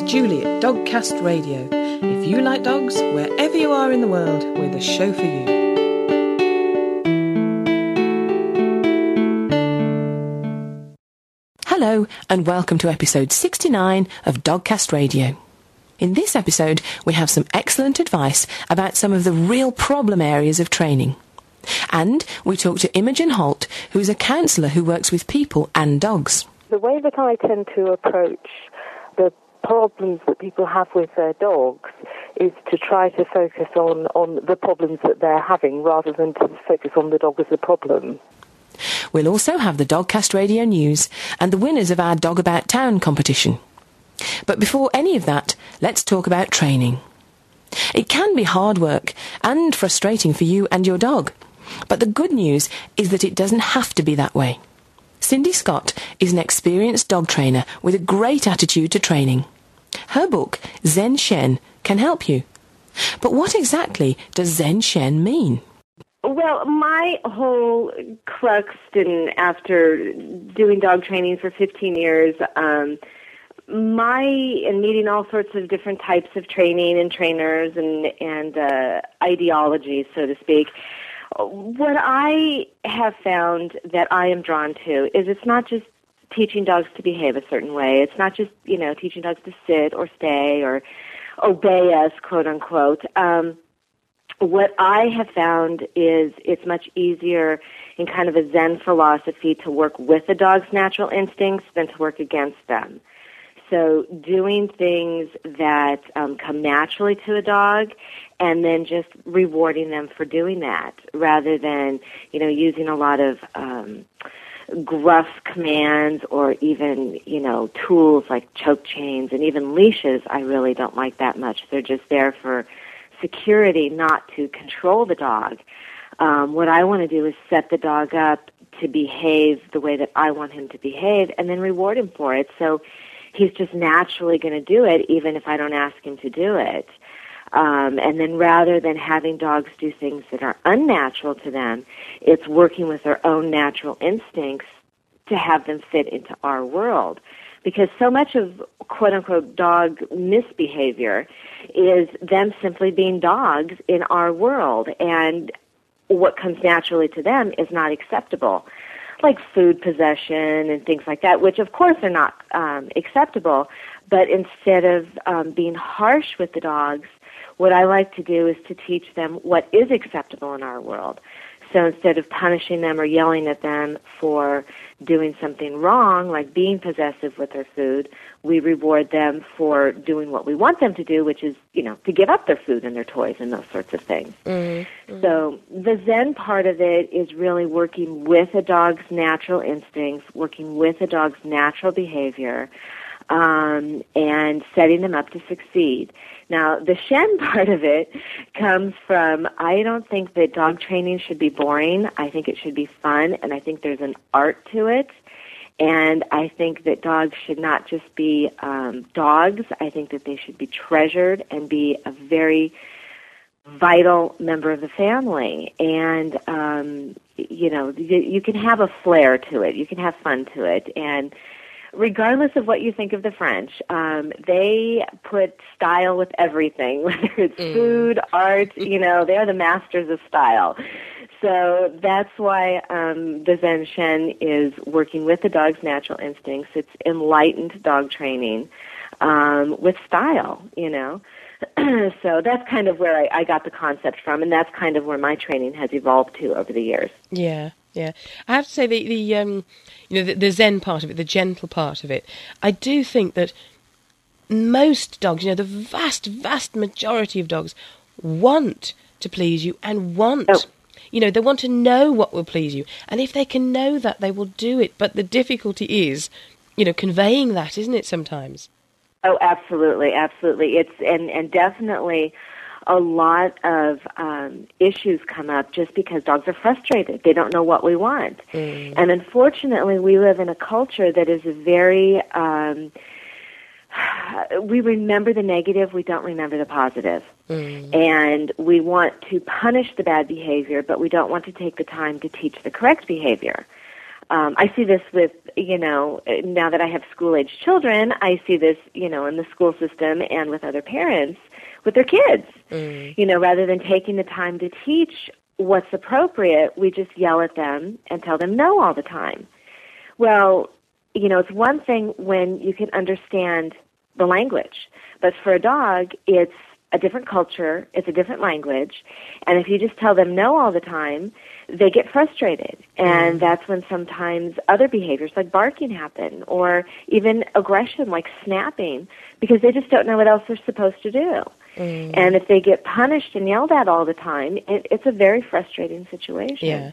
Julie at Dogcast Radio. If you like dogs, wherever you are in the world, we're the show for you. Hello and welcome to episode 69 of Dogcast Radio. In this episode, we have some excellent advice about some of the real problem areas of training. And we talk to Imogen Holt, who is a counsellor who works with people and dogs. The way that I tend to approach the problems that people have with their dogs is to try to focus on the problems that they're having rather than to focus on the dog as the problem. We'll also have the Dogcast Radio News and the winners of our Dog About Town competition. But before any of that, let's talk about training. It can be hard work and frustrating for you and your dog. But the good news is that it doesn't have to be that way. Cindy Scott is an experienced dog trainer with a great attitude to training. Her book, Zen Shen, can help you. But what exactly does Zen Shen mean? Well, my whole crux, and after doing dog training for 15 years, and meeting all sorts of different types of training and trainers and ideologies, so to speak, what I have found that I am drawn to is it's not just teaching dogs to behave a certain way. It's not just, teaching dogs to sit or stay or obey us, quote unquote. What I have found is it's much easier in kind of a Zen philosophy to work with a dog's natural instincts than to work against them. So doing things that come naturally to a dog and then just rewarding them for doing that rather than, using a lot of gruff commands or even, tools like choke chains and even leashes. I really don't like that much. They're just there for security, not to control the dog. What I want to do is set the dog up to behave the way that I want him to behave and then reward him for it. So he's just naturally going to do it even if I don't ask him to do it. And then rather than having dogs do things that are unnatural to them, it's working with their own natural instincts to have them fit into our world. Because so much of quote-unquote dog misbehavior is them simply being dogs in our world, and what comes naturally to them is not acceptable, like food possession and things like that, which of course are not acceptable, but instead of being harsh with the dogs, what I like to do is to teach them what is acceptable in our world. So instead of punishing them or yelling at them for doing something wrong, like being possessive with their food, we reward them for doing what we want them to do, which is, to give up their food and their toys and those sorts of things. Mm-hmm. So the Zen part of it is really working with a dog's natural instincts, working with a dog's natural behavior, and setting them up to succeed. Now, the Shen part of it comes from, I don't think that dog training should be boring. I think it should be fun, and I think there's an art to it. And I think that dogs should not just be dogs. I think that they should be treasured and be a very vital member of the family. And, you can have a flair to it. You can have fun to it. And regardless of what you think of the French, they put style with everything, whether it's food, art, they are the masters of style. So that's why the Zen Shen is working with the dog's natural instincts. It's enlightened dog training with style, So that's kind of where I got the concept from, and that's kind of where my training has evolved to over the years. Yeah. Yeah, I have to say the Zen part of it, the gentle part of it. I do think that most dogs, the vast majority of dogs, want to please you and they want to know what will please you, and if they can know that, they will do it. But the difficulty is, conveying that, isn't it? Sometimes. Oh, absolutely. It's and definitely. A lot of issues come up just because dogs are frustrated. They don't know what we want. And unfortunately, we live in a culture that is very, we remember the negative, we don't remember the positive. And we want to punish the bad behavior, but we don't want to take the time to teach the correct behavior. I see this with, now that I have school-age children, I see this, in the school system and with other parents with their kids. Rather than taking the time to teach what's appropriate, we just yell at them and tell them no all the time. Well, it's one thing when you can understand the language, but for a dog, it's a different culture, it's a different language, and if you just tell them no all the time, they get frustrated, and that's when sometimes other behaviors like barking happen, or even aggression like snapping, because they just don't know what else they're supposed to do. And if they get punished and yelled at all the time, it's a very frustrating situation.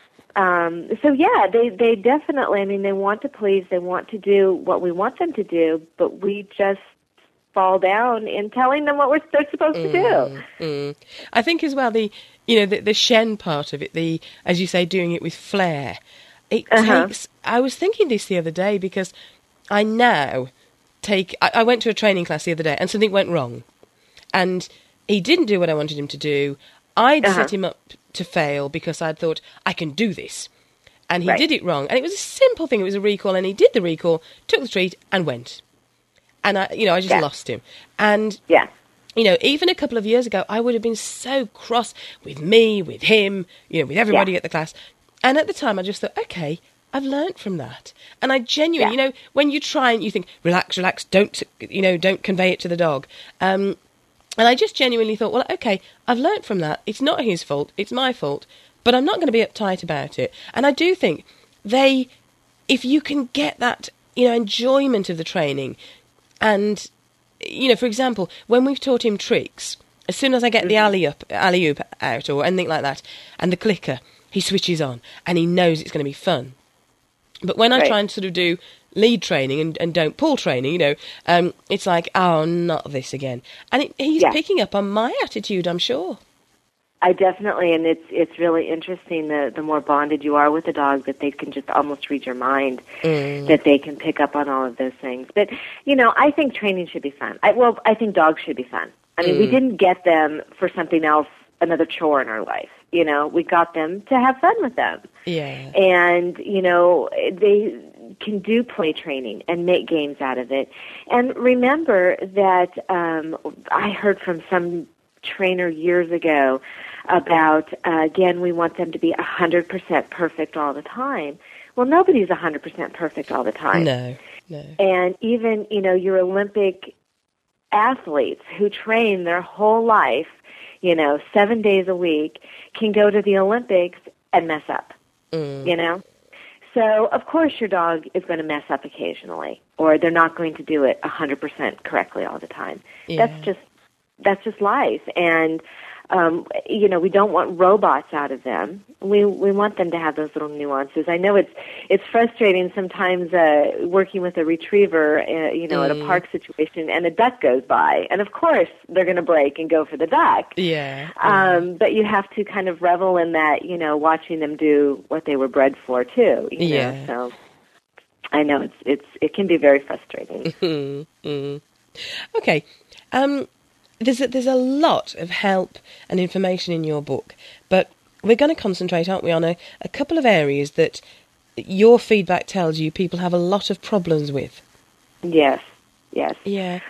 They definitely, they want to please, they want to do what we want them to do, but we just fall down in telling them what they're supposed to do. I think as well, the Shen part of it, as you say, doing it with flair, it takes, I was thinking this the other day, because I now I went to a training class the other day and something went wrong. And he didn't do what I wanted him to do. I'd set him up to fail because I'd thought, I can do this. And he did it wrong. And it was a simple thing. It was a recall. And he did the recall, took the treat, and went. And I just lost him. And, even a couple of years ago, I would have been so cross with me, with him, with everybody at the class. And at the time, I just thought, okay, I've learnt from that. And I genuinely, when you try and you think, relax, don't convey it to the dog. And I just genuinely thought, well, okay, I've learnt from that. It's not his fault. It's my fault. But I'm not going to be uptight about it. And I do think if you can get that, enjoyment of the training, and, for example, when we've taught him tricks, as soon as I get the alley-oop out or anything like that, and the clicker, he switches on, and he knows it's going to be fun. But when I try and sort of do lead training and don't pull training, it's like, oh, not this again. And he's picking up on my attitude, I'm sure. I definitely, and it's really interesting, the more bonded you are with a dog, that they can just almost read your mind, that they can pick up on all of those things. But, I think training should be fun. I think dogs should be fun. We didn't get them for something else, another chore in our life. We got them to have fun with them. Yeah. And, they can do play training and make games out of it. And remember that I heard from some trainer years ago about, again, we want them to be 100% perfect all the time. Well, nobody's 100% perfect all the time. No. And even, your Olympic athletes who train their whole life, 7 days a week, can go to the Olympics and mess up, So, of course, your dog is going to mess up occasionally, or they're not going to do it 100% correctly all the time. Yeah. That's just life. And, we don't want robots out of them. We want them to have those little nuances. I know it's frustrating sometimes working with a retriever, at a park situation, and a duck goes by. And, of course, they're going to break and go for the duck. Yeah. But you have to kind of revel in that, watching them do what they were bred for, too. Yeah. So I know it can be very frustrating. Okay. There's a lot of help and information in your book, but we're going to concentrate, aren't we, on a couple of areas that your feedback tells you people have a lot of problems with. Yes. Yeah.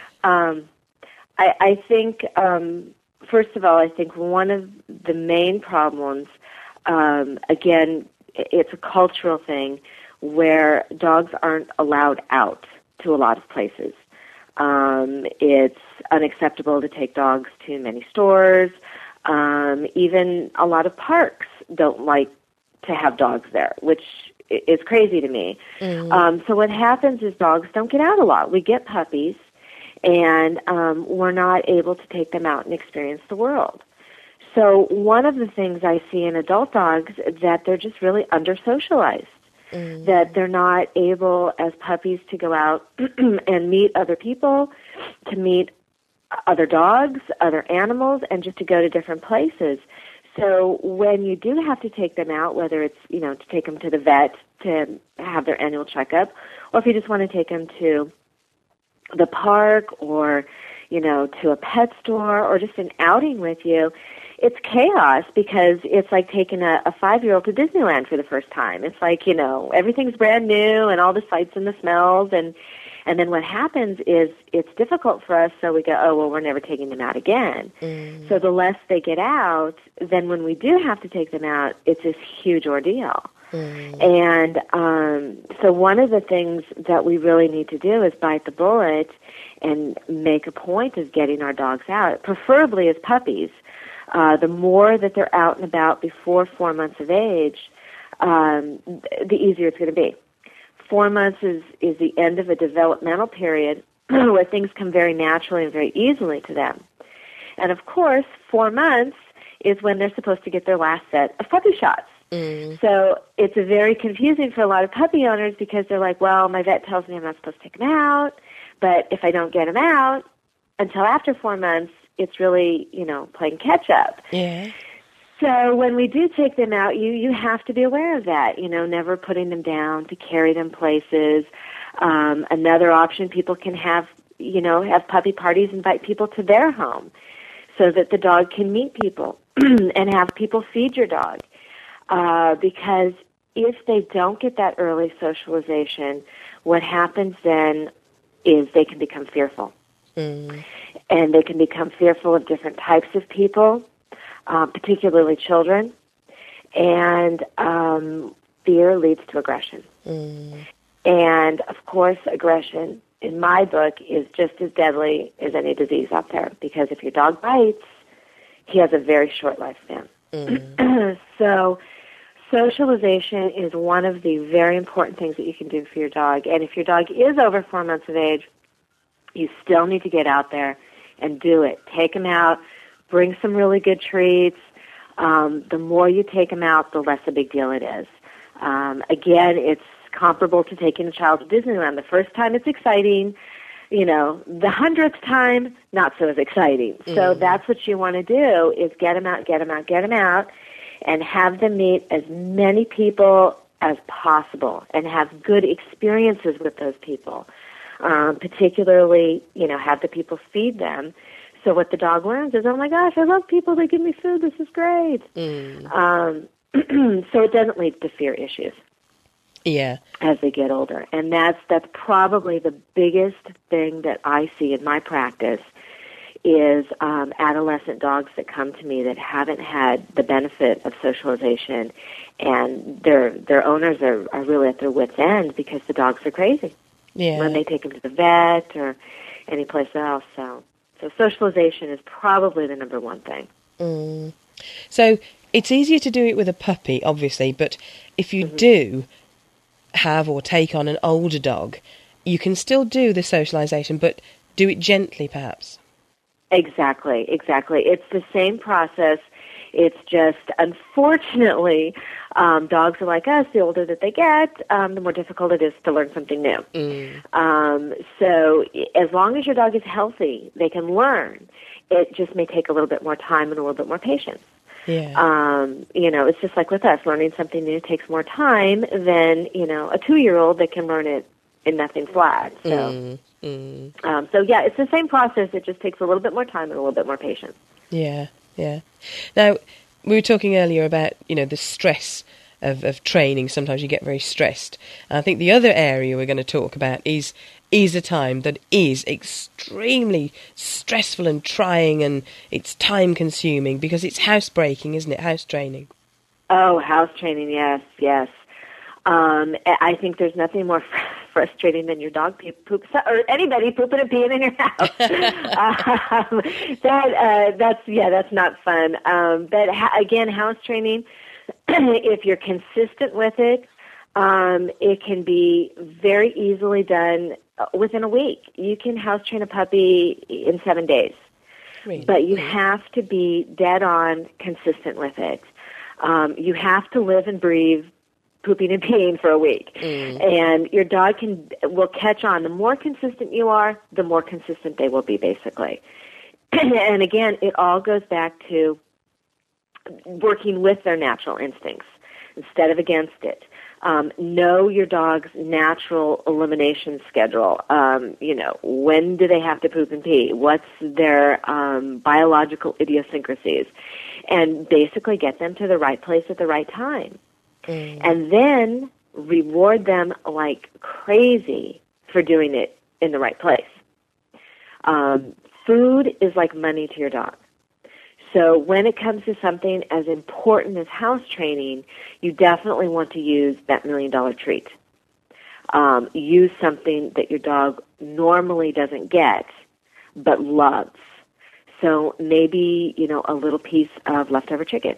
I think, first of all, I think one of the main problems, again, it's a cultural thing where dogs aren't allowed out to a lot of places. It's unacceptable to take dogs to many stores. Even a lot of parks don't like to have dogs there, which is crazy to me. So what happens is dogs don't get out a lot. We get puppies, and we're not able to take them out and experience the world. So one of the things I see in adult dogs is that they're just really under-socialized. That they're not able, as puppies, to go out and meet other people, to meet other dogs, other animals, and just to go to different places. So when you do have to take them out, whether it's, to take them to the vet to have their annual checkup, or if you just want to take them to the park or, to a pet store or just an outing with you, it's chaos because it's like taking a 5-year-old to Disneyland for the first time. It's like, everything's brand new and all the sights and the smells, and then what happens is it's difficult for us, so we go, oh, well, we're never taking them out again. So the less they get out, then when we do have to take them out, it's this huge ordeal. And so one of the things that we really need to do is bite the bullet and make a point of getting our dogs out, preferably as puppies. The more that they're out and about before 4 months of age, the easier it's going to be. 4 months is the end of a developmental period where things come very naturally and very easily to them. And of course, 4 months is when they're supposed to get their last set of puppy shots. So it's very confusing for a lot of puppy owners because they're like, well, my vet tells me I'm not supposed to take them out, but if I don't get them out until after 4 months, it's really, playing catch up. Yeah. So when we do take them out, you have to be aware of that, never putting them down, to carry them places. Another option, people can have puppy parties, invite people to their home so that the dog can meet people and have people feed your dog. Because if they don't get that early socialization, what happens then is they can become fearful. And they can become fearful of different types of people, particularly children, and fear leads to aggression. And, of course, aggression, in my book, is just as deadly as any disease out there, because if your dog bites, he has a very short lifespan. So socialization is one of the very important things that you can do for your dog, and if your dog is over 4 months of age, you still need to get out there and do it. Take him out. Bring some really good treats. The more you take them out, the less a big deal it is. Again, it's comparable to taking a child to Disneyland. The first time it's exciting. The 100th time, not so as exciting. So that's what you want to do is get them out, and have them meet as many people as possible and have good experiences with those people. Particularly, have the people feed them. So what the dog learns is, oh my gosh, I love people. They give me food. This is great. So it doesn't lead to fear issues. Yeah. As they get older. And that's probably the biggest thing that I see in my practice is adolescent dogs that come to me that haven't had the benefit of socialization, and their owners are really at their wits' end because the dogs are crazy. Yeah. When they take them to the vet or any place else. So socialization is probably the number one thing. So it's easier to do it with a puppy, obviously, but if you do have or take on an older dog, you can still do the socialization, but do it gently, perhaps. Exactly. It's the same process. It's just, unfortunately, dogs are like us. The older that they get, the more difficult it is to learn something new. So as long as your dog is healthy, they can learn. It just may take a little bit more time and a little bit more patience. Yeah. It's just like with us. Learning something new takes more time than, a 2-year-old that can learn it in nothing flat. So, it's the same process. It just takes a little bit more time and a little bit more patience. Yeah. Now, we were talking earlier about, the stress of training. Sometimes you get very stressed. And I think the other area we're going to talk about is a time that is extremely stressful and trying, and it's time-consuming because it's housebreaking, isn't it? House training. Oh, house training, yes. I think there's nothing more frustrating than your dog poops, or anybody pooping and peeing in your house. That's not fun. But again, house training, if you're consistent with it, it can be very easily done within a week. You can house train a puppy in 7 days. Really? But you have to be dead on consistent with it. You have to live and breathe pooping and peeing for a week. And your dog will catch on. The more consistent you are, the more consistent they will be, basically. And again, it all goes back to working with their natural instincts instead of against it. Know your dog's natural elimination schedule. When do they have to poop and pee? What's their biological idiosyncrasies? and basically get them to the right place at the right time. And then reward them like crazy for doing it in the right place. Food is like money to your dog. So when it comes to something as important as house training, you definitely want to use that $1 million treat. Use something that your dog normally doesn't get but loves. So maybe, a little piece of leftover chicken,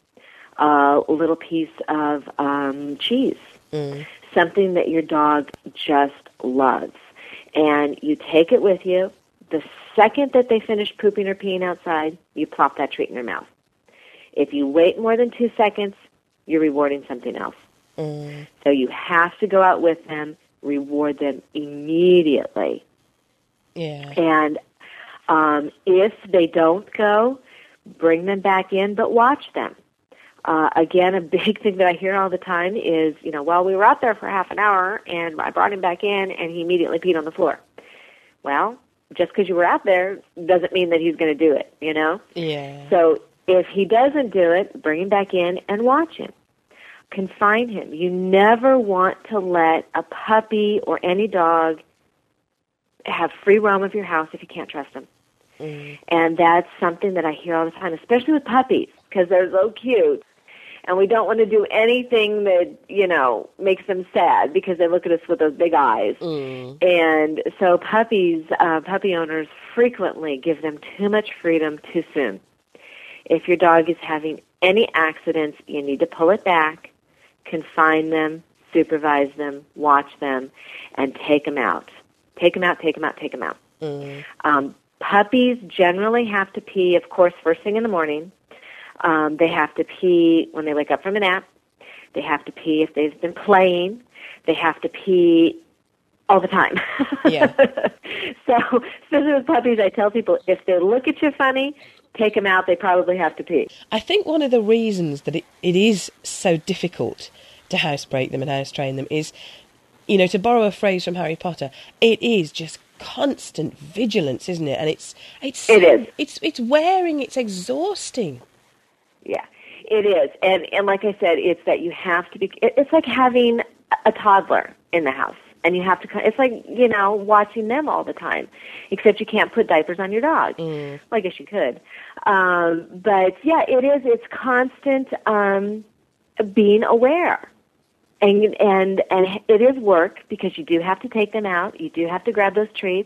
a little piece of cheese, something that your dog just loves. And you take it with you. The second that they finish pooping or peeing outside, you plop that treat in their mouth. If you wait more than 2 seconds, you're rewarding something else. So you have to go out with them, reward them immediately. Yeah. And if they don't go, bring them back in, but watch them. Again, a big thing that I hear all the time is, well, we were out there for half an hour, and I brought him back in, and he immediately peed on the floor. Well, just because you were out there doesn't mean that he's going to do it, Yeah. So if he doesn't do it, bring him back in and watch him. Confine him. You never want to let a puppy or any dog have free roam of your house if you can't trust them. And that's something that I hear all the time, especially with puppies, because they're so cute. And we don't want to do anything that, makes them sad because they look at us with those big eyes. And so puppy owners frequently give them too much freedom too soon. If your dog is having any accidents, you need to pull it back, confine them, supervise them, watch them, and take them out. Take them out, take them out, take them out. Puppies generally have to pee, of course, first thing in the morning. They have to pee when they wake up from a nap. They have to pee if they've been playing. They have to pee all the time. Yeah. So, especially with puppies, I tell people, if they look at you funny, take them out. They probably have to pee. I think one of the reasons that it is so difficult to housebreak them and house train them is, to borrow a phrase from Harry Potter, it is just constant vigilance, isn't it? And it is. It's wearing. It's exhausting. Yeah, it is. And like I said, it's that you have to be. It's like having a toddler in the house, and you have to. It's like watching them all the time, except you can't put diapers on your dog. Well, I guess you could, but yeah, it is. It's constant being aware. And it is work because you do have to take them out. You do have to grab those treats.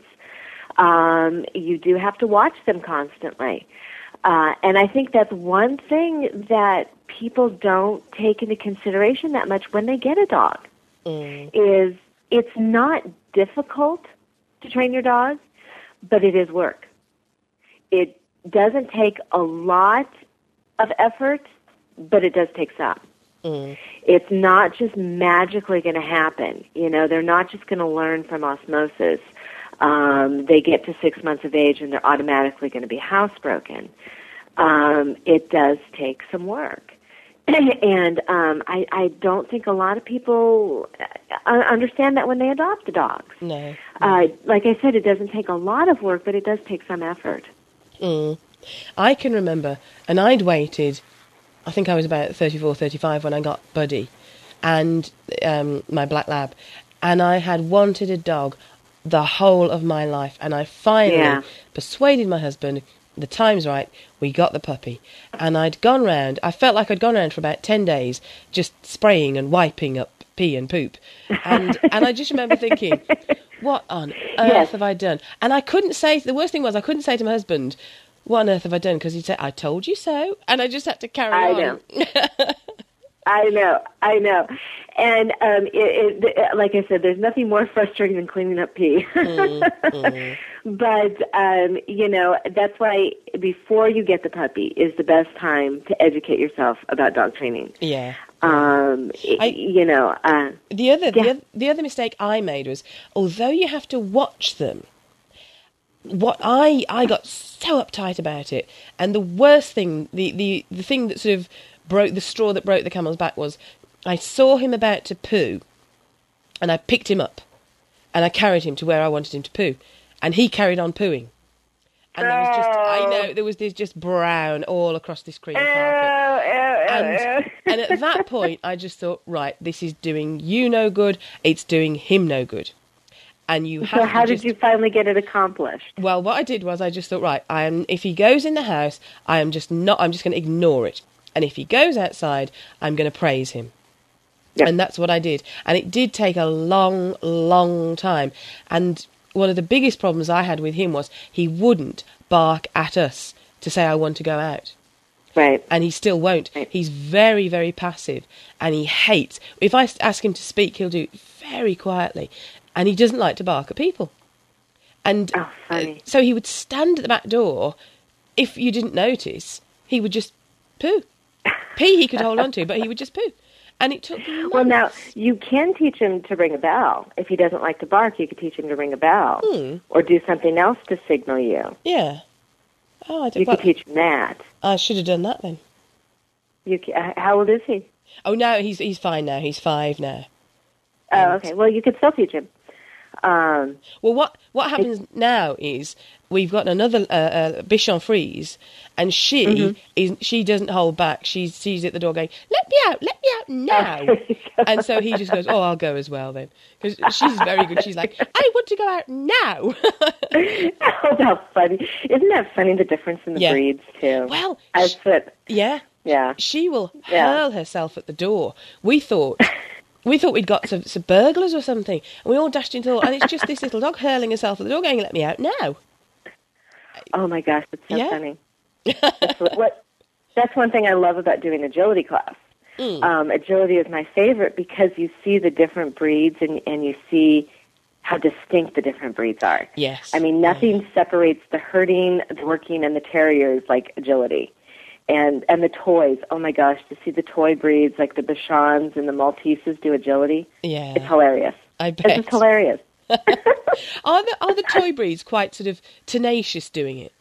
You do have to watch them constantly. And I think that's one thing that people don't take into consideration that much when they get a dog. Is it's not difficult to train your dog, but it is work. It doesn't take a lot of effort, but it does take some. It's not just magically going to happen. They're not just going to learn from osmosis. They get to 6 months of age and they're automatically going to be housebroken. It does take some work. And I don't think a lot of people understand that when they adopt the dogs. No. Like I said, it doesn't take a lot of work, but it does take some effort. I can remember, and I'd waited, I think I was about 34, 35 when I got Buddy and my black lab, and I had wanted a dog the whole of my life, and I finally persuaded my husband, the time's right, we got the puppy. And I felt like I'd gone round for about 10 days just spraying and wiping up pee and poop. And I just remember thinking, what on earth have I done? And I couldn't say, the worst thing was I couldn't say to my husband, what on earth have I done? Because he'd say, I told you so. And I just had to carry on. I know. And like I said, there's nothing more frustrating than cleaning up pee. But, that's why before you get the puppy is the best time to educate yourself about dog training. Yeah. The other mistake I made was, although you have to watch them, what I got so uptight about it, and the worst thing, the thing that sort of broke the straw that broke the camel's back was, I saw him about to poo, and I picked him up, and I carried him to where I wanted him to poo, and he carried on pooing, And there was just, I know, there was this just brown all across this cream carpet. And at that point, I just thought, right, this is doing you no good. It's doing him no good. And you have So how did you finally get it accomplished? Well, what I did was I just thought, right, if he goes in the house, I'm just going to ignore it. And if he goes outside, I'm going to praise him. Yep. And that's what I did. And it did take a long, long time. And one of the biggest problems I had with him was he wouldn't bark at us to say, I want to go out. Right. And he still won't. Right. He's very, very passive. And he hates. If I ask him to speak, he'll do it very quietly. And he doesn't like to bark at people. And so he would stand at the back door. If you didn't notice, he would just poo. Pee he could hold on to, but he would just poo. And it took months. Well, now, you can teach him to ring a bell. If he doesn't like to bark, you could teach him to ring a bell. Or do something else to signal you. Yeah. Oh, I you could teach him that. I should have done that then. How old is he? Oh, no, he's fine now. He's 5 now. Oh, okay. Well, you could still teach him. Well, what happens now is we've got another Bichon Frise, and she doesn't hold back. She's at the door going, let me out now. And so he just goes, oh, I'll go as well then. Because she's very good. She's like, I want to go out now. Oh, that's funny. Isn't that funny, the difference in the breeds, too? Well, yeah. She will hurl herself at the door. We thought we'd got some burglars or something. And we all dashed into the door, and it's just this little dog hurling herself at the door going, let me out now. Oh, my gosh, that's so funny. That's one thing I love about doing agility class. Agility is my favorite because you see the different breeds and you see how distinct the different breeds are. Yes. I mean, nothing separates the herding, the working, and the terriers like agility. And the toys, oh my gosh, to see the toy breeds like the Bichons and the Malteses do agility, it's hilarious. I bet. It's just hilarious. Are the toy breeds quite sort of tenacious doing it?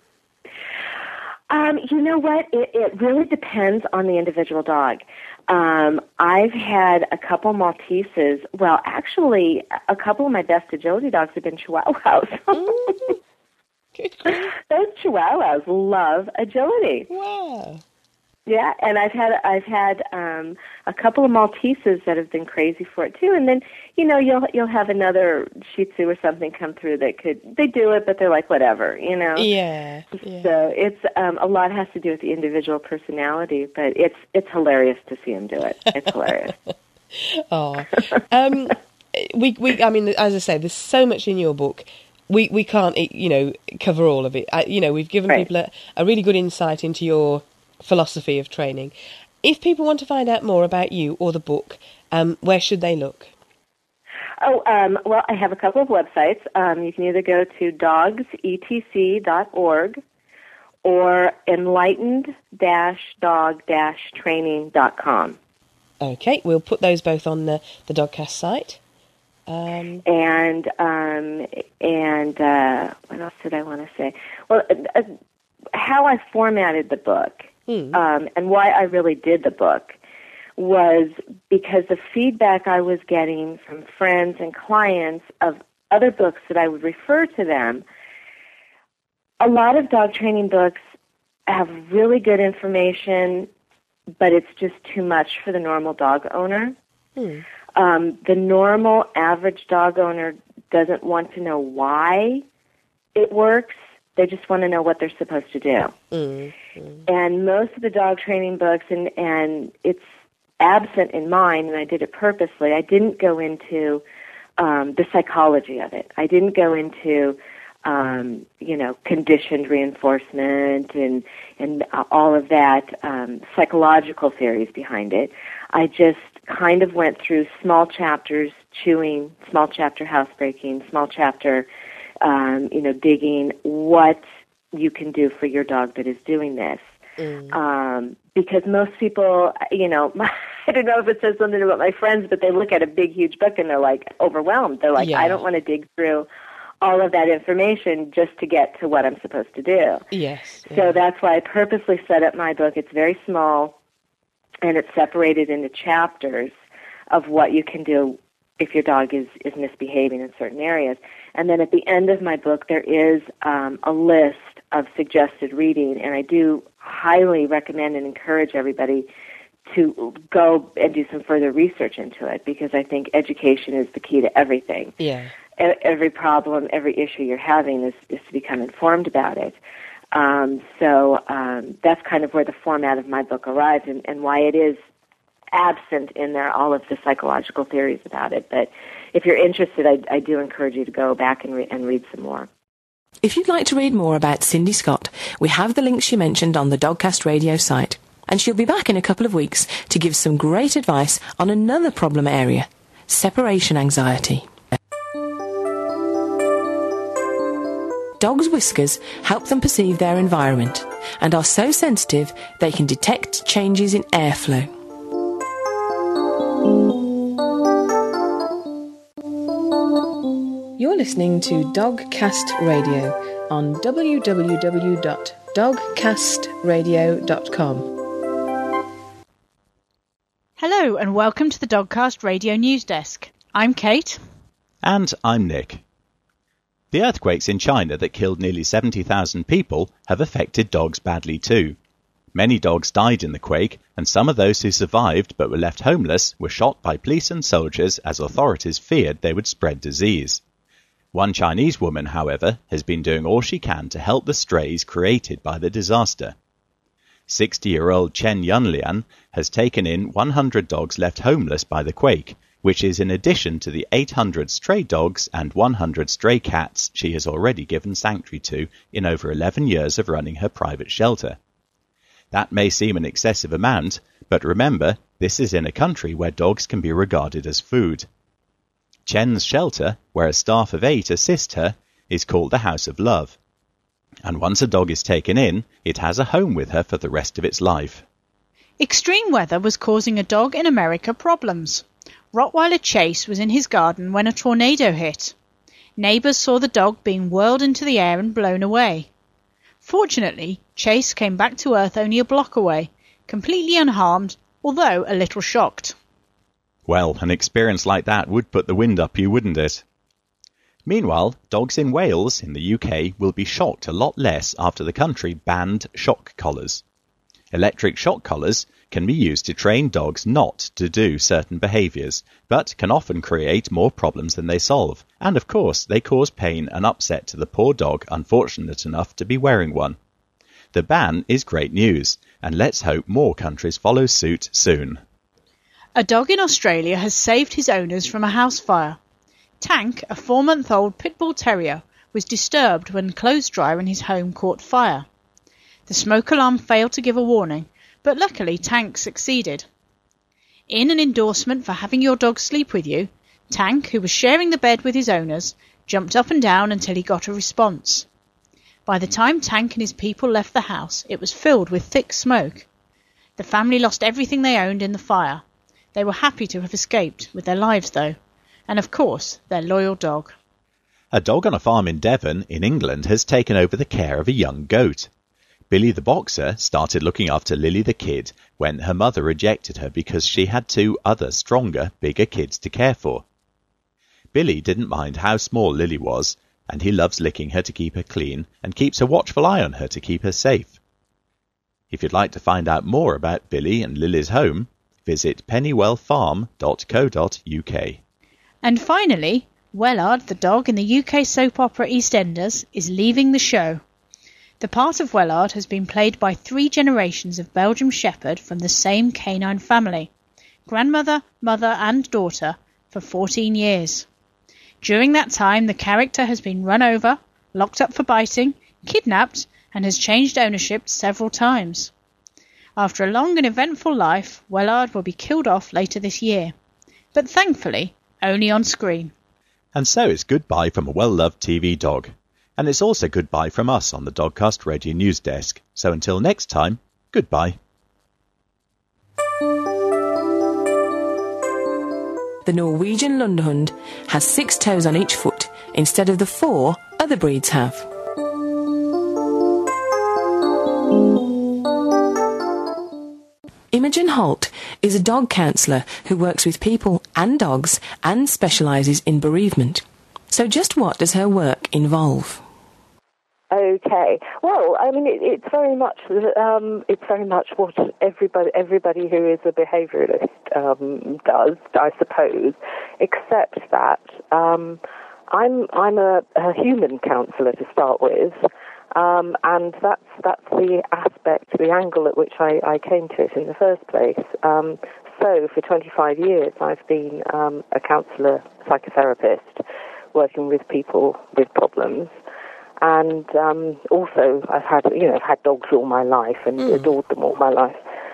You know what? It really depends on the individual dog. I've had a couple Malteses. Well, actually, a couple of my best agility dogs have been Chihuahuas. Those Chihuahuas love agility. Wow. Yeah, and I've had a couple of Malteses that have been crazy for it too. And then you'll have another Shih Tzu or something come through they do it, but they're like whatever, Yeah. So it's a lot has to do with the individual personality, but it's hilarious to see them do it. It's hilarious. Oh, I mean, as I say, there's so much in your book. We can't, cover all of it. We've given people a really good insight into your philosophy of training. If people want to find out more about you or the book, where should they look? Oh, well, I have a couple of websites. You can either go to dogsetc.org or enlightened-dog-training.com. Okay, we'll put those both on the Dogcast site. And what else did I want to say? Well, how I formatted the book and why I really did the book was because the feedback I was getting from friends and clients of other books that I would refer to them. A lot of dog training books have really good information, but it's just too much for the normal dog owner. The normal average dog owner doesn't want to know why it works. They just want to know what they're supposed to do. And most of the dog training books, and it's absent in mine, and I did it purposely, I didn't go into the psychology of it. I didn't go into conditioned reinforcement and all of that psychological theories behind it. I just kind of went through small chapters, chewing, small chapter housebreaking, small chapter, digging what you can do for your dog that is doing this. Because most people, I don't know if it says something about my friends, but they look at a big, huge book and they're like overwhelmed. They're like, I don't want to dig through all of that information just to get to what I'm supposed to do. Yes. So that's why I purposely set up my book. It's very small, and it's separated into chapters of what you can do if your dog is misbehaving in certain areas. And then at the end of my book, there is a list of suggested reading, and I do highly recommend and encourage everybody to go and do some further research into it, because I think education is the key to everything. Yeah. Every problem, every issue you're having is to become informed about it. So that's kind of where the format of my book arrived, and why it is absent in there all of the psychological theories about it. But if you're interested, I do encourage you to go back and read some more. If you'd like to read more about Cindy Scott, we have the links she mentioned on the Dogcast Radio site, and she'll be back in a couple of weeks to give some great advice on another problem area, separation anxiety. Dogs' whiskers help them perceive their environment and are so sensitive they can detect changes in airflow. You're listening to Dogcast Radio on www.dogcastradio.com. Hello and welcome to the Dogcast Radio News Desk. I'm Kate. And I'm Nick. The earthquakes in China that killed nearly 70,000 people have affected dogs badly too. Many dogs died in the quake, and some of those who survived but were left homeless were shot by police and soldiers as authorities feared they would spread disease. One Chinese woman, however, has been doing all she can to help the strays created by the disaster. 60-year-old Chen Yunlian has taken in 100 dogs left homeless by the quake, which is in addition to the 800 stray dogs and 100 stray cats she has already given sanctuary to in over 11 years of running her private shelter. That may seem an excessive amount, but remember, this is in a country where dogs can be regarded as food. Chen's shelter, where a staff of 8 assist her, is called the House of Love. And once a dog is taken in, it has a home with her for the rest of its life. Extreme weather was causing a dog in America problems. Rottweiler Chase was in his garden when a tornado hit. Neighbours saw the dog being whirled into the air and blown away. Fortunately, Chase came back to earth only a block away, completely unharmed, although a little shocked. Well, an experience like that would put the wind up you, wouldn't it? Meanwhile, dogs in Wales, in the UK, will be shocked a lot less after the country banned shock collars. Electric shock collars can be used to train dogs not to do certain behaviours, but can often create more problems than they solve, and of course they cause pain and upset to the poor dog unfortunate enough to be wearing one. The ban is great news, and let's hope more countries follow suit soon. A dog in Australia has saved his owners from a house fire. Tank, a 4-month-old pit bull terrier, was disturbed when clothes dryer in his home caught fire. The smoke alarm failed to give a warning, but luckily Tank succeeded. In an endorsement for having your dog sleep with you, Tank, who was sharing the bed with his owners, jumped up and down until he got a response. By the time Tank and his people left the house, it was filled with thick smoke. The family lost everything they owned in the fire. They were happy to have escaped, with their lives though, and of course their loyal dog. A dog on a farm in Devon, in England, has taken over the care of a young goat. Billy the boxer started looking after Lily the kid when her mother rejected her because she had 2 other stronger, bigger kids to care for. Billy didn't mind how small Lily was, and he loves licking her to keep her clean and keeps a watchful eye on her to keep her safe. If you'd like to find out more about Billy and Lily's home, visit pennywellfarm.co.uk. And finally, Wellard, the dog in the UK soap opera EastEnders, is leaving the show. The part of Wellard has been played by 3 generations of Belgian Shepherd from the same canine family, grandmother, mother and daughter, for 14 years. During that time, the character has been run over, locked up for biting, kidnapped, and has changed ownership several times. After a long and eventful life, Wellard will be killed off later this year, but thankfully only on screen. And so it's goodbye from a well-loved TV dog. And it's also goodbye from us on the Dogcast Radio News Desk. So until next time, goodbye. The Norwegian Lundehund has 6 toes on each foot instead of the 4 other breeds have. Imogen Holt is a dog counsellor who works with people and dogs and specialises in bereavement. So just what does her work involve? Okay. Well, I mean, it's very much what everybody who is a behaviouralist does, I suppose, except that I'm a human counsellor to start with, and that's the aspect, the angle at which I came to it in the first place. So for 25 years, I've been a counsellor, psychotherapist, working with people with problems. And also, I've had dogs all my life and adored them all my life.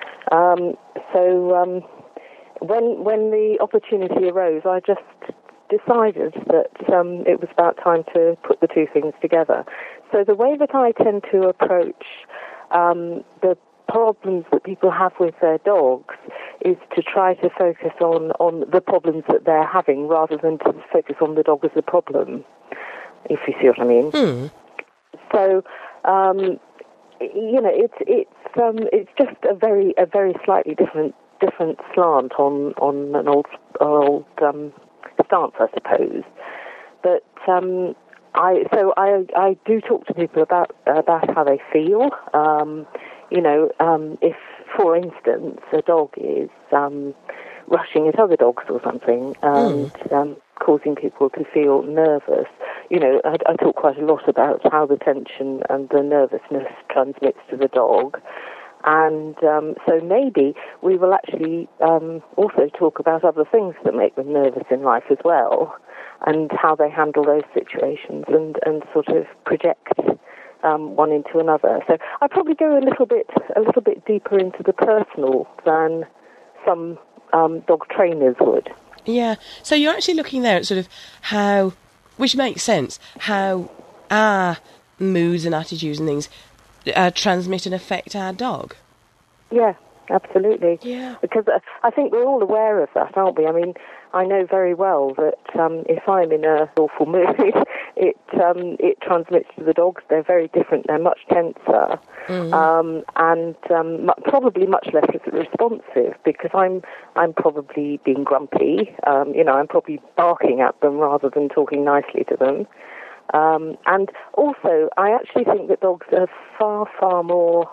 So when the opportunity arose, I just decided that it was about time to put the two things together. So the way that I tend to approach the problems that people have with their dogs is to try to focus on the problems that they're having rather than to focus on the dog as a problem, if you see what I mean. So, it's just a very slightly different slant on an old stance, I suppose. But I do talk to people about how they feel. If, for instance, a dog is rushing at other dogs or something and causing people to feel nervous. I talk quite a lot about how the tension and the nervousness transmits to the dog. And so maybe we will actually also talk about other things that make them nervous in life as well, and how they handle those situations and sort of project one into another. So I probably go a little bit deeper into the personal than some dog trainers would. Yeah. So you're actually looking there at sort of how, which makes sense, how our moods and attitudes and things transmit and affect our dog. Yeah, absolutely. Yeah. Because I think we're all aware of that, aren't we? I mean, I know very well that if I'm in an awful mood, it transmits to the dogs. They're very different. They're much tenser, and probably much less responsive because I'm probably being grumpy. I'm probably barking at them rather than talking nicely to them. And also, I actually think that dogs are far more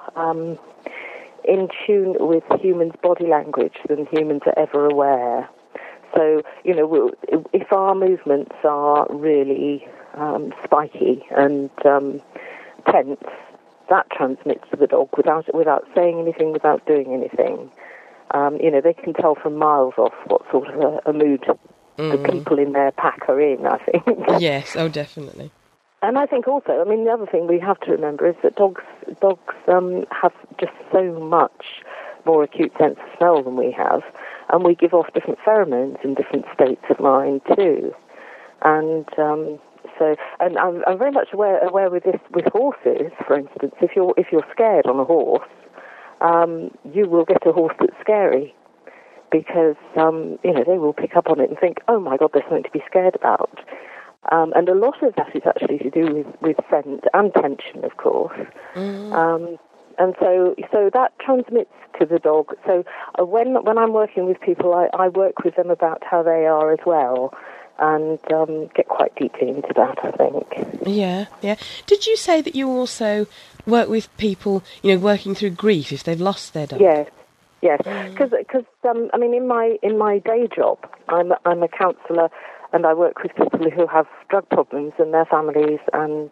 in tune with humans' body language than humans are ever aware. So, if our movements are really spiky and tense, that transmits to the dog without saying anything, without doing anything. They can tell from miles off what sort of a mood the people in their pack are in, I think. Yes, oh, definitely. And I think also, the other thing we have to remember is that dogs have just so much more acute sense of smell than we have, and we give off different pheromones in different states of mind too. And and I'm very much aware with this with horses, for instance. If you're scared on a horse, you will get a horse that's scary because they will pick up on it and think, oh my God, there's something to be scared about. And a lot of that is actually to do with scent and tension, of course. And so that transmits to the dog. So when I'm working with people, I work with them about how they are as well, and get quite deeply into that, I think. Yeah. Did you say that you also work with people, working through grief if they've lost their dog? Yes. Because in my day job, I'm a counsellor, and I work with people who have drug problems and their families and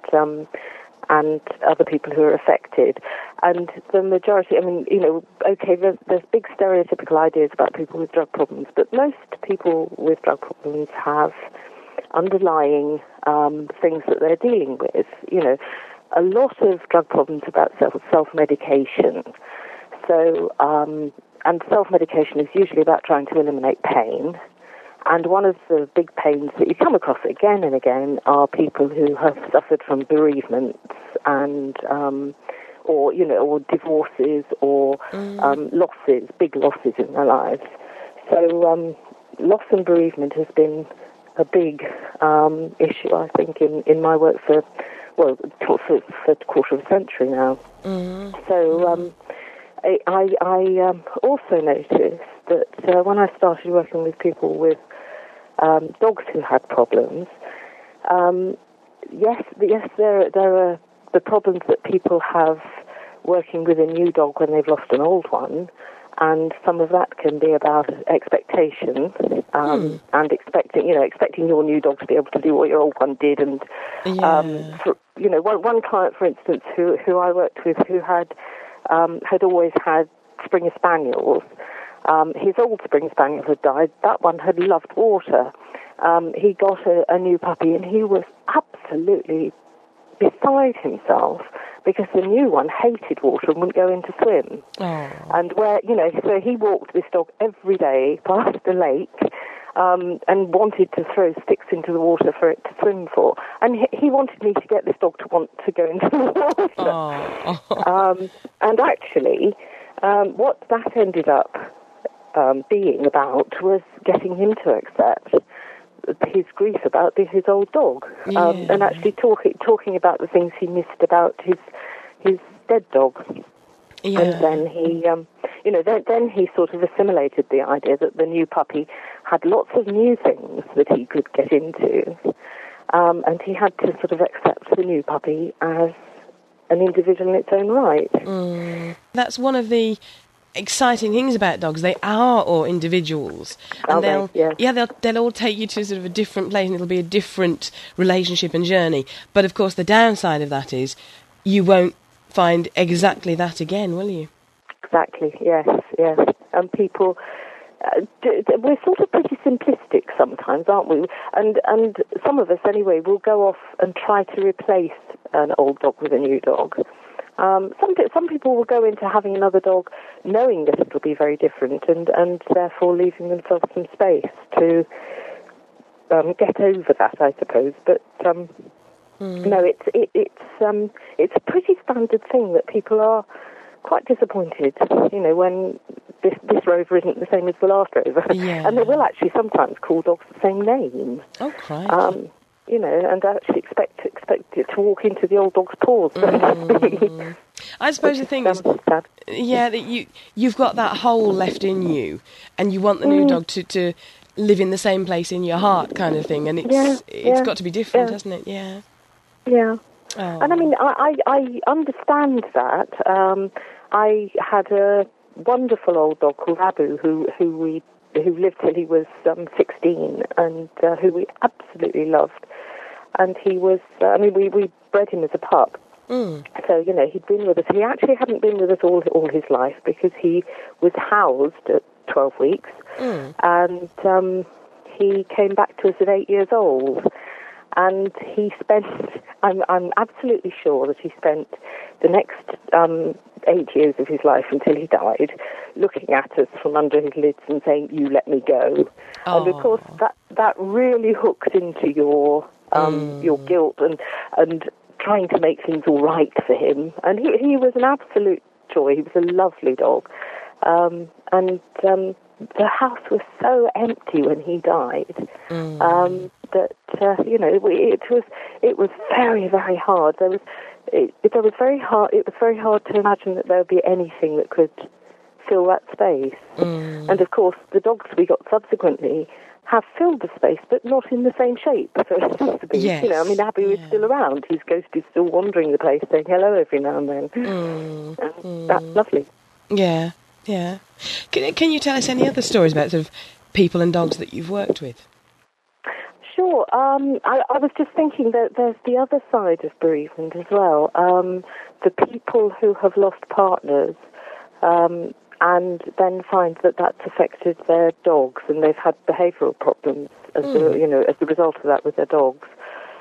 other people who are affected. And the majority, there's big stereotypical ideas about people with drug problems, but most people with drug problems have underlying things that they're dealing with. A lot of drug problems are about self-medication. So, and self-medication is usually about trying to eliminate pain. And one of the big pains that you come across again and again are people who have suffered from bereavements and, or divorces or losses, big losses in their lives. So loss and bereavement has been a big issue, I think, in my work for a quarter of a century now. So I also noticed that when I started working with people with there are the problems that people have working with a new dog when they've lost an old one, and some of that can be about expectations and expecting your new dog to be able to do what your old one did. And one client, for instance, who I worked with, who had always had Springer Spaniels. His old Springer Spaniel had died. That one had loved water. He got a new puppy, and he was absolutely beside himself because the new one hated water and wouldn't go in to swim. Oh. And so he walked this dog every day past the lake and wanted to throw sticks into the water for it to swim for. And he wanted me to get this dog to want to go into the water. Oh. And actually, what that ended up being about was getting him to accept his grief about his old dog, and actually talking about the things he missed about his dead dog. Yeah. And then he, then he sort of assimilated the idea that the new puppy had lots of new things that he could get into, and he had to sort of accept the new puppy as an individual in its own right. That's one of the exciting things about dogs. They are all individuals, and they'll all take you to sort of a different place, and it'll be a different relationship and journey. But of course, the downside of that is you won't find exactly that again, will you? Exactly. Yes. And people, we're sort of pretty simplistic sometimes, aren't we? And some of us, anyway, will go off and try to replace an old dog with a new dog. Some people will go into having another dog knowing that it will be very different and therefore leaving themselves some space to get over that, I suppose. But no, it's a pretty standard thing that people are quite disappointed, when this rover isn't the same as the last rover. Yeah. And they will actually sometimes call dogs the same name. Oh, crikey. And actually expect it to walk into the old dog's paws. I suppose the thing is, that you've got that hole left in you, and you want the new dog to live in the same place in your heart, kind of thing. And it's got to be different, hasn't it? Yeah. Yeah. Oh. And I mean, I understand that. I had a wonderful old dog called Abu, who lived till he was 16, and who we absolutely loved. And he was, we bred him as a pup. So, he'd been with us. He actually hadn't been with us all his life because he was housed at 12 weeks. And he came back to us at 8 years old. And he spent, I'm absolutely sure that he spent the next 8 years of his life until he died looking at us from under his lids and saying, "You let me go." Oh. And of course that really hooks into your guilt and trying to make things all right for him. And he was an absolute joy. He was a lovely dog. The house was so empty when he died that it was very, very hard. It was very hard to imagine that there would be anything that could fill that space. And of course, the dogs we got subsequently have filled the space, but not in the same shape. So it's supposed to be. Yes. Abu is still around. His ghost is still wandering the place, saying hello every now and then. And that's lovely. Yeah. Yeah. Can you tell us any other stories about sort of people and dogs that you've worked with? Sure. I was just thinking that there's the other side of bereavement as well. The people who have lost partners and then find that that's affected their dogs, and they've had behavioural problems as a result of that with their dogs.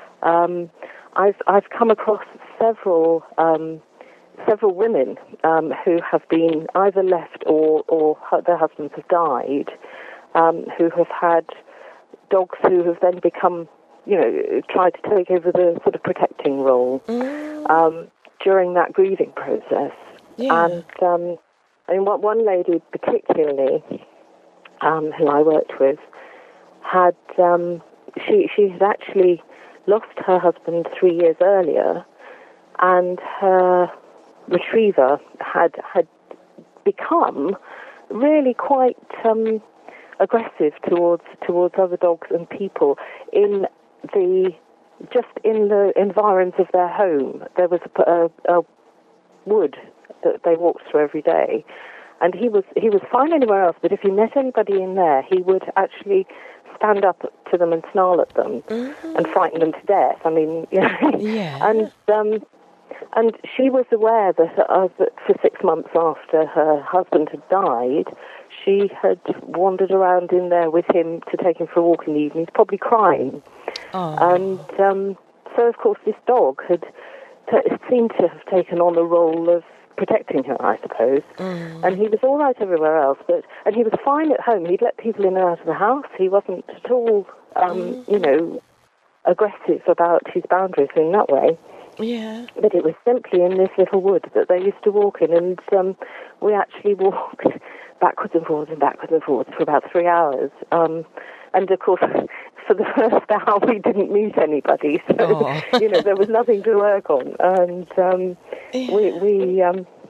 I've come across several women who have been either left or their husbands have died, who have had dogs who have then become, tried to take over the sort of protecting role during that grieving process. Yeah. And one lady particularly, who I worked with, had she had actually lost her husband 3 years earlier, and her retriever had become really quite aggressive towards other dogs and people in the just in the environs of their home, there was a wood that they walked through every day. And he was fine anywhere else, but if he met anybody in there, he would actually stand up to them and snarl at them and frighten them to death. I mean, you know, Yeah. And she was aware that for 6 months after her husband had died, she had wandered around in there with him to take him for a walk in the evenings, probably crying. Oh. And so, of course, this dog had seemed to have taken on the role of protecting her, I suppose. And he was all right everywhere else, and he was fine at home. He'd let people in and out of the house. He wasn't at all, you know, aggressive about his boundaries in that way. Yeah. But it was simply in this little wood that they used to walk in, and we actually walked backwards and forwards for about 3 hours. And of course, for the first hour, we didn't meet anybody, so you know, there was nothing to work on. And we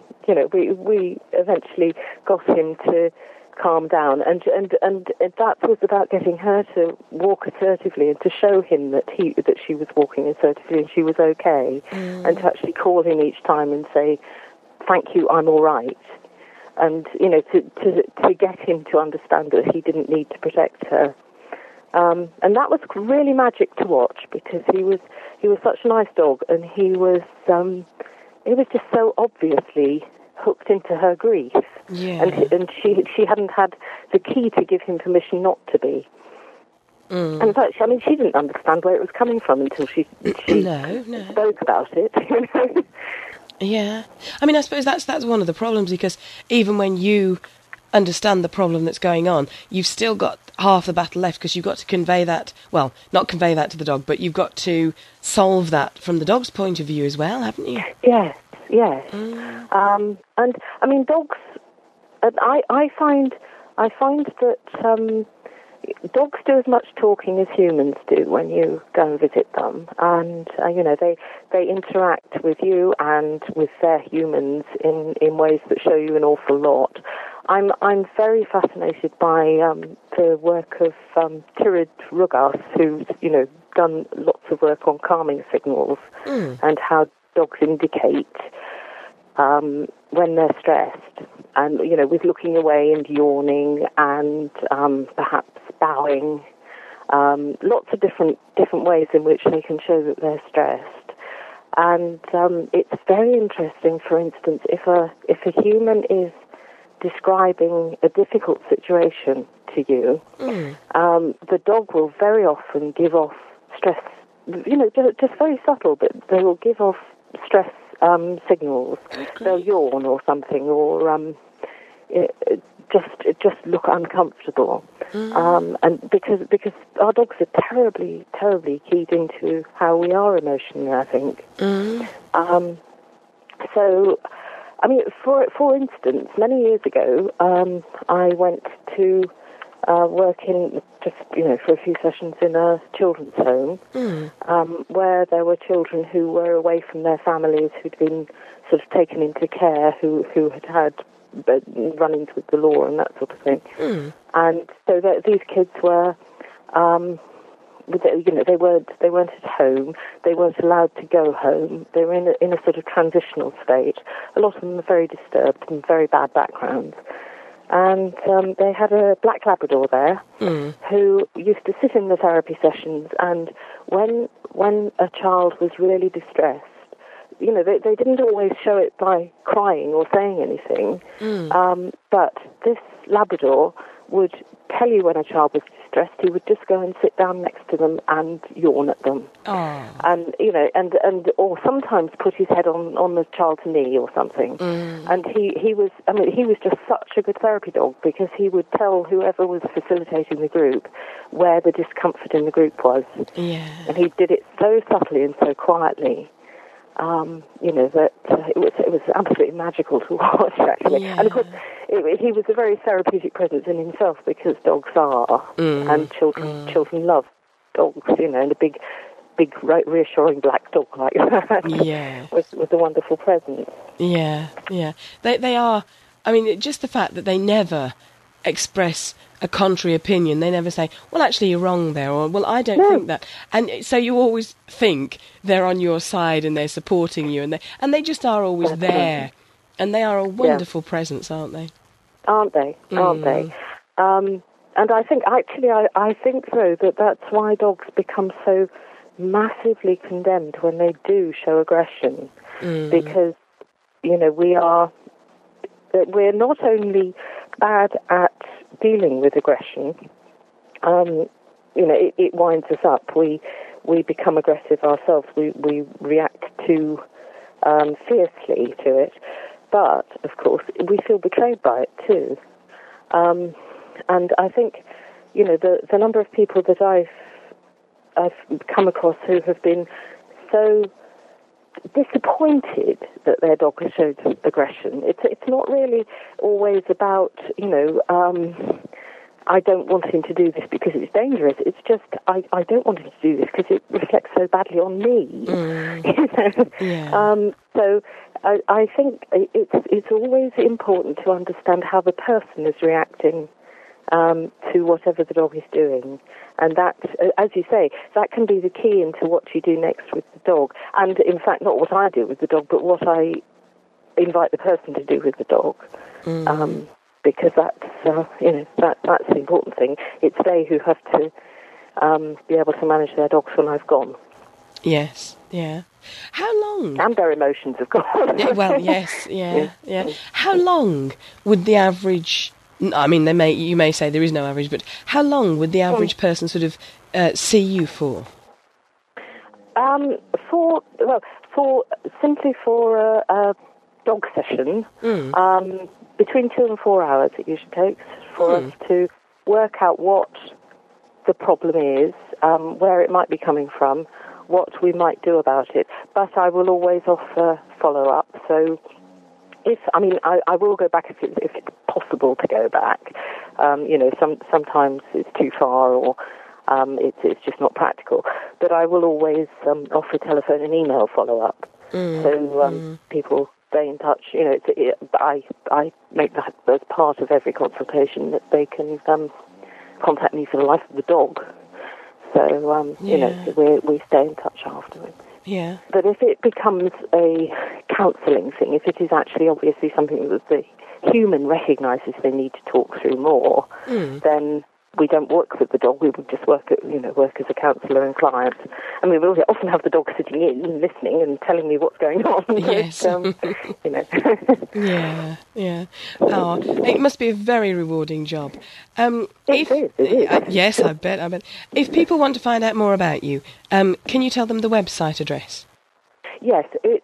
eventually got him to calm down, and that was about getting her to walk assertively and to show him that she was walking assertively and she was okay, and to actually call him each time and say, "Thank you, I'm all right." And you know, to get him to understand that he didn't need to protect her. And that was really magic to watch, because he was such a nice dog, and he was just so obviously hooked into her grief. Yeah. And she hadn't had the key to give him permission not to be. And in fact, I mean, she didn't understand where it was coming from until she No. spoke about it. You know? Yeah. I mean, I suppose that's one of the problems, because even when you understand the problem that's going on, you've still got half the battle left, because you've got to convey that, well, not convey that to the dog, but you've got to solve that from the dog's point of view as well, haven't you? Yes. And I mean, dogs, I find that dogs do as much talking as humans do when you go and visit them, and you know, they interact with you and with their humans in ways that show you an awful lot. I'm very fascinated by the work of Tirad Rugas, who's, you know, done lots of work on calming signals and how dogs indicate when they're stressed, and you know, with looking away and yawning and perhaps bowing, lots of different ways in which they can show that they're stressed. And it's very interesting, for instance, if a human is describing a difficult situation to you, the dog will very often give off stress, you know, just very subtle, but they will give off stress signals. Okay. They'll yawn or something, or just look uncomfortable. And because our dogs are terribly keyed into how we are emotionally, I think. So, I mean, for instance, many years ago, I went to work in, just, you know, for a few sessions in a children's home, where there were children who were away from their families, who'd been sort of taken into care, who had run-ins with the law and that sort of thing. And so these kids were, you know, they weren't at home. They weren't allowed to go home. They were in a sort of transitional state. A lot of them were very disturbed and very bad backgrounds. And they had a black Labrador there who used to sit in the therapy sessions, and when a child was really distressed, you know, they didn't always show it by crying or saying anything, but this Labrador would tell you when a child was distressed. He would just go and sit down next to them and yawn at them. And, you know, and or sometimes put his head on the child's knee or something. And he was just such a good therapy dog, because he would tell whoever was facilitating the group where the discomfort in the group was. Yeah. And he did it so subtly and so quietly. You know, that it was absolutely magical to watch, actually. Yeah. And of course, he was a very therapeutic presence in himself, because dogs are, and children love dogs, you know, and a big reassuring black dog like that was a wonderful presence. Yeah. They are, I mean, just the fact that they never express a contrary opinion. They never say, well, actually, you're wrong there, or, well, I don't think that. And so you always think they're on your side and they're supporting you, and they just are always there. And they are a wonderful presence, aren't they? Aren't they? Aren't they? And I think, actually, I think, though, that's why dogs become so massively condemned when they do show aggression. Because, we're not only bad at dealing with aggression, it winds us up. We become aggressive ourselves. We react too fiercely to it. But, of course, we feel betrayed by it too. And I think, the number of people that I've come across who have been so disappointed that their dog has showed aggression. It's not really always about, I don't want him to do this because it's dangerous. It's just, I don't want him to do this because it reflects so badly on me. So I think it's always important to understand how the person is reacting to whatever the dog is doing. And that, as you say, that can be the key into what you do next with the dog. And, in fact, not what I do with the dog, but what I invite the person to do with the dog. Because that's, that's the important thing. It's they who have to be able to manage their dogs when I've gone. Yes, yeah. How long? And their emotions, of course. Well, yes, yeah. How long would the average... I mean, you may say there is no average, but how long would the average person sort of see you for? For a dog session, between 2 and 4 hours it usually takes for us to work out what the problem is, where it might be coming from, what we might do about it. But I will always offer follow-up, so... I will go back if it's possible to go back. Sometimes it's too far or it's just not practical. But I will always offer telephone and email follow-up. So people stay in touch. I make that as part of every consultation that they can contact me for the life of the dog. So, we stay in touch afterwards. Yeah. But if it becomes a counselling thing, if it is actually obviously something that the human recognises they need to talk through more, then we don't work with the dog. We would just work as a counsellor and client. I mean, we'll often have the dog sitting in and listening and telling me what's going on. Yes. Yeah. Oh, it must be a very rewarding job. It is. Yes, I bet. If people want to find out more about you, can you tell them the website address? Yes, it's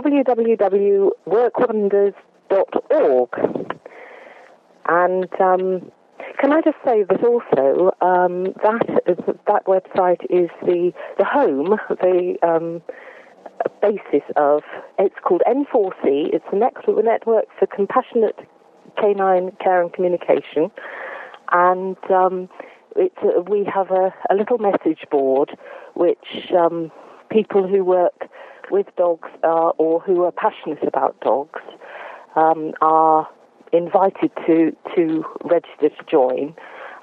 www.workwonders.org. And can I just say that also that website is the home, the basis of, it's called N4C. It's the Network for Compassionate Canine Care and Communication. And we have a little message board which people who work with dogs or who are passionate about dogs are invited to register to join.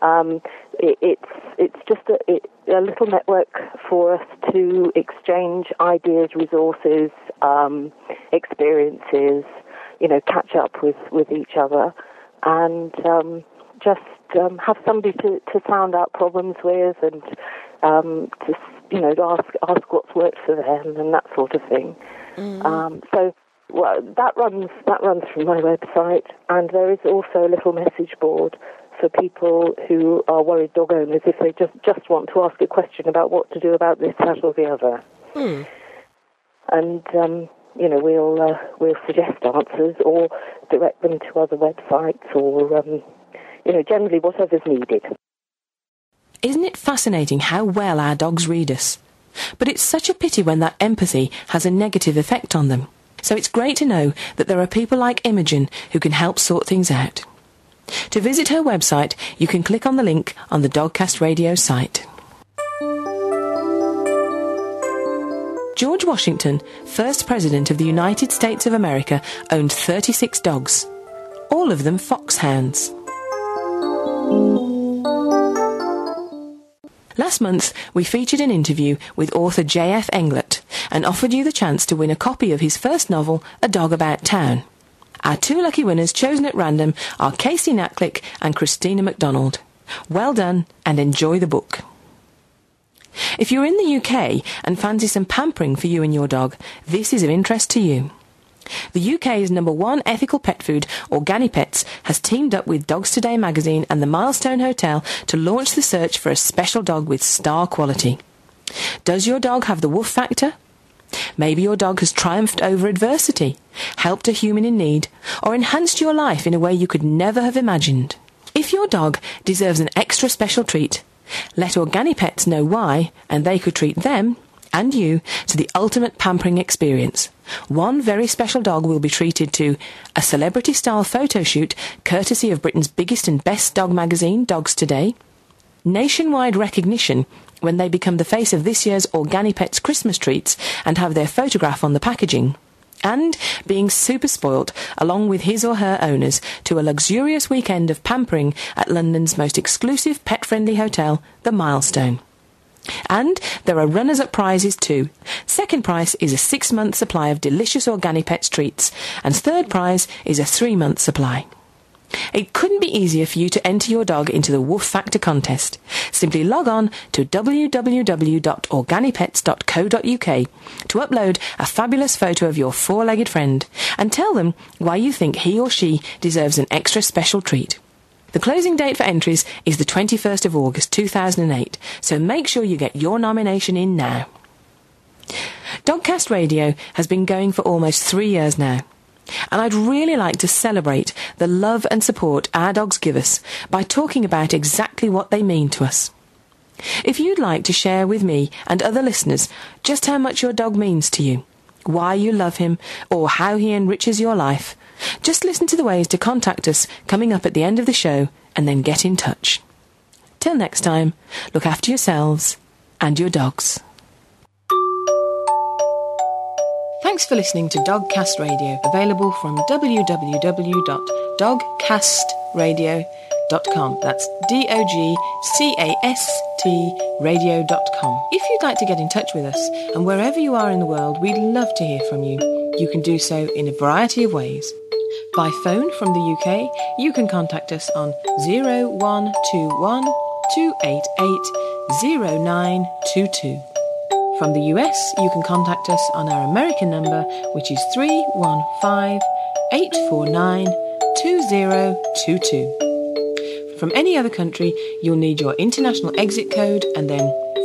It's just a little network for us to exchange ideas, resources, experiences, catch up with each other, and just have somebody to sound out problems with, and to ask what's worked for them and that sort of thing. Well, that runs through my website, and there is also a little message board for people who are worried dog owners if they just want to ask a question about what to do about this, that, or the other. And we'll suggest answers or direct them to other websites or generally whatever's needed. Isn't it fascinating how well our dogs read us? But it's such a pity when that empathy has a negative effect on them. So it's great to know that there are people like Imogen who can help sort things out. To visit her website, you can click on the link on the Dogcast Radio site. George Washington, first President of the United States of America, owned 36 dogs, all of them foxhounds. Last month, we featured an interview with author J.F. Englert and offered you the chance to win a copy of his first novel, A Dog About Town. Our two lucky winners chosen at random are Casey Natclick and Christina MacDonald. Well done and enjoy the book. If you're in the UK and fancy some pampering for you and your dog, this is of interest to you. The UK's #1 ethical pet food, Organipets, has teamed up with Dogs Today magazine and the Milestone Hotel to launch the search for a special dog with star quality. Does your dog have the woof factor? Maybe your dog has triumphed over adversity, helped a human in need, or enhanced your life in a way you could never have imagined. If your dog deserves an extra special treat, let Organipets know why, and they could treat them and you to the ultimate pampering experience. One very special dog will be treated to a celebrity-style photo shoot courtesy of Britain's biggest and best dog magazine, Dogs Today, nationwide recognition when they become the face of this year's Organipets Christmas treats and have their photograph on the packaging, and being super spoilt along with his or her owners to a luxurious weekend of pampering at London's most exclusive pet-friendly hotel, the Milestone. And there are runners-up prizes too. Second prize is a 6-month supply of delicious Organipets treats, and third prize is a 3-month supply. It couldn't be easier for you to enter your dog into the Woof Factor contest. Simply log on to www.organipets.co.uk to upload a fabulous photo of your 4-legged friend and tell them why you think he or she deserves an extra special treat. The closing date for entries is the 21st of August 2008, so make sure you get your nomination in now. Dogcast Radio has been going for almost 3 years now, and I'd really like to celebrate the love and support our dogs give us by talking about exactly what they mean to us. If you'd like to share with me and other listeners just how much your dog means to you, why you love him, or how he enriches your life, just listen to the ways to contact us coming up at the end of the show and then get in touch. Till next time, look after yourselves and your dogs. Thanks for listening to Dogcast Radio, available from www.dogcastradio.com. That's DOGCAST radio.com. If you'd like to get in touch with us, and wherever you are in the world, we'd love to hear from you. You can do so in a variety of ways. By phone from the UK, you can contact us on 0121 288 0922. From the US, you can contact us on our American number, which is 315-849-2022. From any other country, you'll need your international exit code and then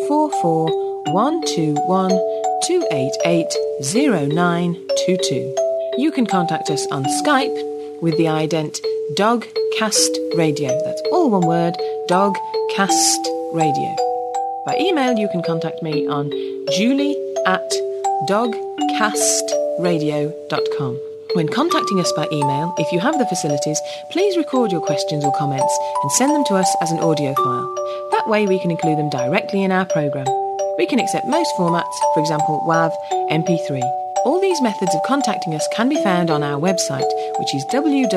44121 288 0922. You can contact us on Skype with the ident Dogcast Radio. That's all one word, Dogcast Radio. By email, you can contact me on julie@dogcastradio.com. When contacting us by email, if you have the facilities, please record your questions or comments and send them to us as an audio file. That way we can include them directly in our programme. We can accept most formats, for example WAV, MP3. All these methods of contacting us can be found on our website, which is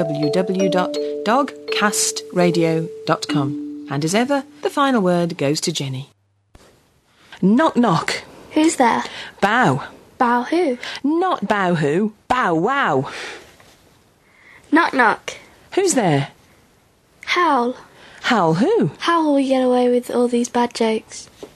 www.dogcastradio.com. And as ever, the final word goes to Jenny. Knock knock. Who's there? Bow. Bow who? Not bow who, bow wow. Knock knock. Who's there? Howl. Howl who? How will we get away with all these bad jokes?